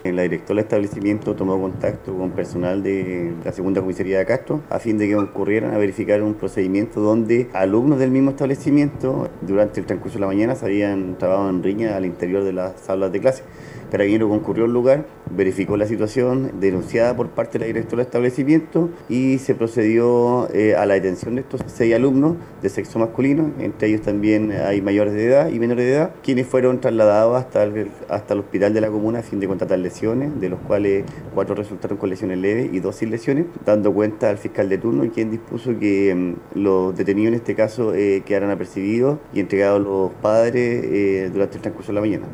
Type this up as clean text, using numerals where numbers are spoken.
La directora del establecimiento tomó contacto con personal de la segunda comisaría de Castro a fin de que concurrieran a verificar un procedimiento donde alumnos del mismo establecimiento durante el transcurso de la mañana se habían trabado en riña al interior de las aulas de clase. Carabinero concurrió al lugar, verificó la situación denunciada por parte de la directora del establecimiento y se procedió a la detención de estos 6 alumnos de sexo masculino. Entre ellos también hay mayores de edad y menores de edad, quienes fueron trasladados hasta el hospital de la comuna a fin de contratar lesiones, de los cuales 4 resultaron con lesiones leves y 2 sin lesiones, dando cuenta al fiscal de turno, quien dispuso que los detenidos en este caso quedaran apercibidos y entregados a los padres durante el transcurso de la mañana.